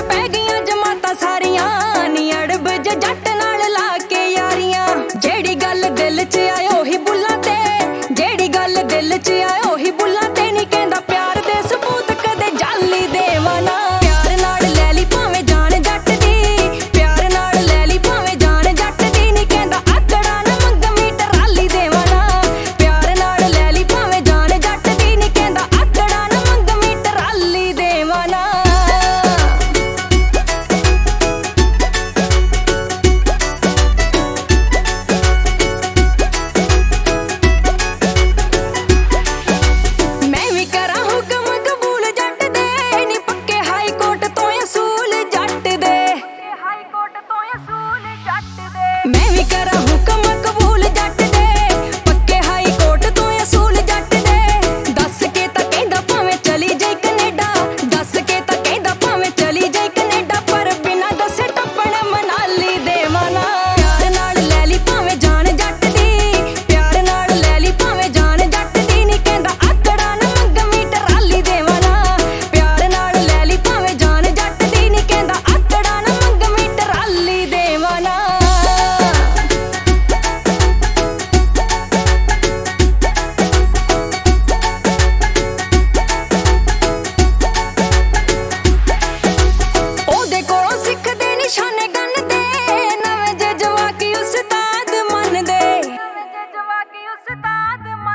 ਪੈ ਗਈਆਂ ਜਮਾਤਾਂ ਸਾਰੀਆਂ ਨੀ ਅੜਬ ਜੱਟ ਨਾਲ ਲਾ ਕੇ ਯਾਰੀਆਂ। ਜਿਹੜੀ ਗੱਲ ਦਿਲ 'ਚ ਆਏ ਉਹੀ ਬੁੱਲਾਂ ਤੇ, ਜਿਹੜੀ ਗੱਲ ਦਿਲ 'ਚ ਆਏ ਉਹੀ ਬੁੱਲਾਂ ਤੇ। ਨੀ ਕਹਿੰਦਾ ਪਿਆਰ ਦੇ ਸਬੂਤ ਕਦੇ ਜਾਲੀ ਦੇਵਾਂ ਨਾ। ਪਿਆਰ ਨਾਲ ਲੈ ਲਈ ਭਾਵੇਂ ਜਾਨ ਜੱਟ ਦੀ, ਪਿਆਰ ਨਾਲ ਲੈ ਲਈ ਭਾਵੇਂ ਜਾਨ ਜੱਟ ਦੀ। ਨੀ ਕਹਿੰਦਾ ਆਕੜਾ ਨਾ ਮੰਗਵੀਂ ਟਰਾਲੀ ਦੇਵਾਂ ਨਾ। ਪਿਆਰ ਨਾਲ ਲੈ ਲਈ ਭਾਵੇਂ ਜਾਨ ਜੱਟ ਦੀ। ਨੀ ਕਹਿੰਦਾ ਆਕੜਾ ਨਾ ਮੰਗਵੀਂ ਟਰਾਲੀ ਦੇਵਾਂ ਨਾ। ਮੈਂ ਵੀ ਕਰਾਂ ਹੁਕਮ ਕਬੂਲ ਜੱਟ ਦੇ, ਪੱਕੇ ਹਾਈ ਕੋਰਟ ਤੋਂ ਅਸੂਲ ਜੱਟ ਦੇ। ਦੱਸ ਕੇ ਤਾਂ ਕਹਿੰਦਾ ਭਾਵੇਂ ਚਲੀ ਜਾਈ ਕੈਨੇਡਾ, ਦੱਸ ਕੇ ਤਾਂ ਕਹਿੰਦਾ ਭਾਵੇਂ ਚਲੀ ਜਾਈ ਕੈਨੇਡਾ। ਪਰ ਬਿਨਾਂ ਦੱਸੇ ਟੱਪਣ ਮਨਾਲੀ ਦੇਵਾਂ ਨਾ। ਪਿਆਰ ਨਾਲ ਲੈ ਲਈ ਭਾਵੇਂ ਜਾਨ ਜੱਟ ਦੀ, ਪਿਆਰ ਨਾਲ ਲੈ ਲਈ ਭਾਵੇਂ ਜਾਨ ਜੱਟ ਦੀ। ਨੀ ਕਹਿੰਦਾ ਆਕੜਾ ਨਾ ਮੰਗਵੀਂ ਟਰਾਲੀ ਦੇਵਾਂ ਨਾ। ਪਿਆਰ ਨਾਲ ਲੈ ਲਈ ਭਾਵੇਂ ਜਾਨ ਜੱਟ ਦੀ। ਨੀ ਕਹਿੰਦਾ ਆਕੜਾ ਨਾ ਮੰਗਵੀਂ ਟਰਾਲੀ ਦੇਵਾਂ ਨਾ। ਨਿਸ਼ਾਨੇ ਗੰਨਦੇ ਨਵੇਂ ਜੇ ਜਵਾਕੀ ਉਸਤਾਦ ਮੰਨਦੇ, ਨਵੇਂ ਜੇ ਜਵਾਕੀ ਉਸਤਾਦ